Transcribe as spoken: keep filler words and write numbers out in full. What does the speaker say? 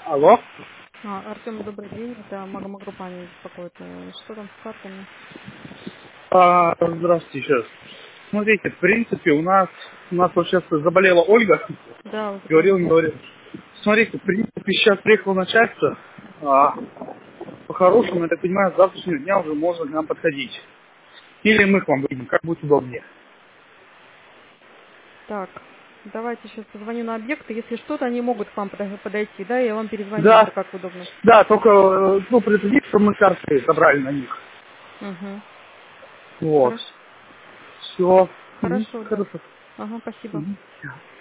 Алло. А, Артем, добрый день. Это Магомагруппани беспокоит. Э, Что там с картами? А, здравствуйте еще раз. Смотрите, в принципе, у нас у нас вот сейчас заболела Ольга. Да, вы Говорил, говорили. не говорил. Смотрите, в принципе, сейчас приехало начальство. А, по-хорошему, я так понимаю, с завтрашнего дня уже можно к нам подходить. Или мы к вам выйдем, как будет удобнее. Так, давайте сейчас позвоню на объекты. Если что-то, они могут к вам подо- подойти, да? Я вам перезвоню уже, Да, как удобно. да, только э, ну, предупредить, что мы карты забрали на них. Угу. Вот. Хорошо. Все. Хорошо, да. Хорошо. Ага, спасибо. Мгм.